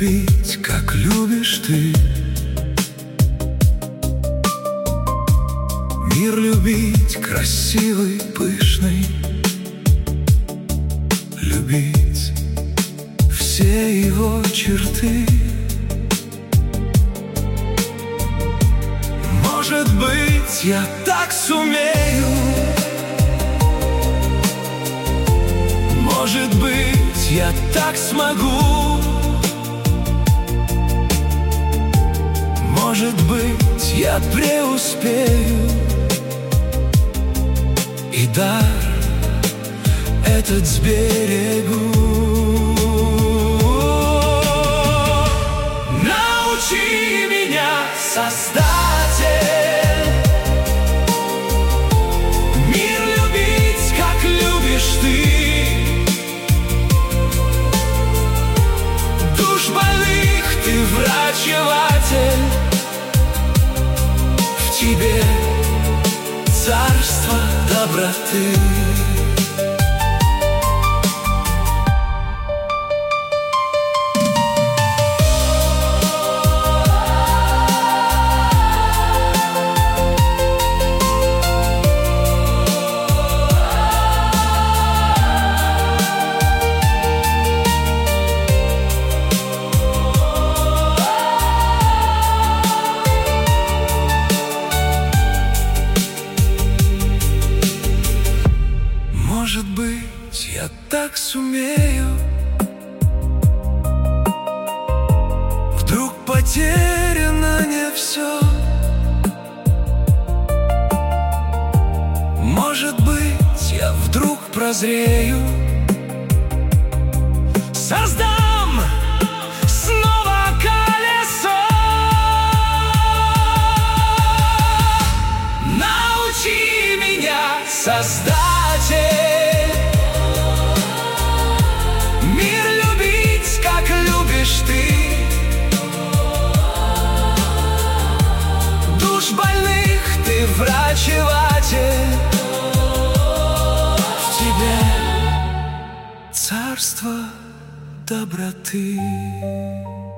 любить, как любишь ты. Мир любить красивый, пышный, любить все его черты. Может быть, я так сумею, может быть, я так смогу, может быть, я преуспею, и дар этот сберегу. Научи меня, Создатель, мир любить, как любишь ты. Душ больных ты врачеватель, в тебе царство доброты. Может быть, я так сумею. Вдруг потеряно не все. Может быть, я вдруг прозрею, создам снова колесо. Научи меня, Создатель, мир любить, как любишь ты. Душ больных ты врачеватель, в тебе царство доброты.